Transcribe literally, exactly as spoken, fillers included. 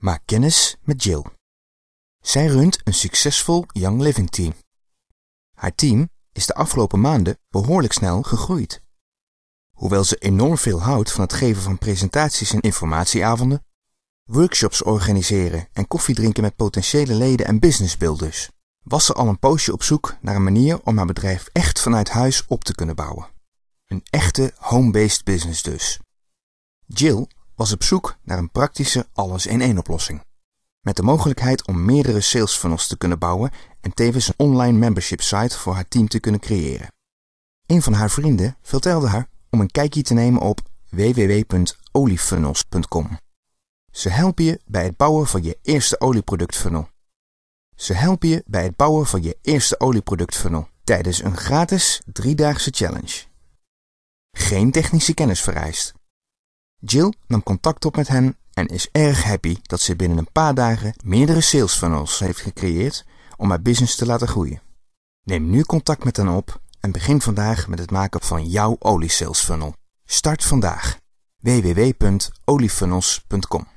Maak kennis met Jill. Zij runt een succesvol Young Living team. Haar team is de afgelopen maanden behoorlijk snel gegroeid. Hoewel ze enorm veel houdt van het geven van presentaties en informatieavonden, workshops organiseren en koffie drinken met potentiële leden en businessbuilders, was ze al een poosje op zoek naar een manier om haar bedrijf echt vanuit huis op te kunnen bouwen. Een echte home-based business dus. Jill was op zoek naar een praktische alles-in-één oplossing. Met de mogelijkheid om meerdere sales funnels te kunnen bouwen en tevens een online membership site voor haar team te kunnen creëren. Een van haar vrienden vertelde haar om een kijkje te nemen op w w w punt oliefunnels punt com. Ze helpen je bij het bouwen van je eerste olieproductfunnel. Ze helpen je bij het bouwen van je eerste olieproductfunnel tijdens een gratis driedaagse challenge. Geen technische kennis vereist. Jill nam contact op met hen en is erg happy dat ze binnen een paar dagen meerdere sales funnels heeft gecreëerd om haar business te laten groeien. Neem nu contact met hen op en begin vandaag met het maken van jouw oliesales funnel. Start vandaag. w w w punt oliefunnels punt com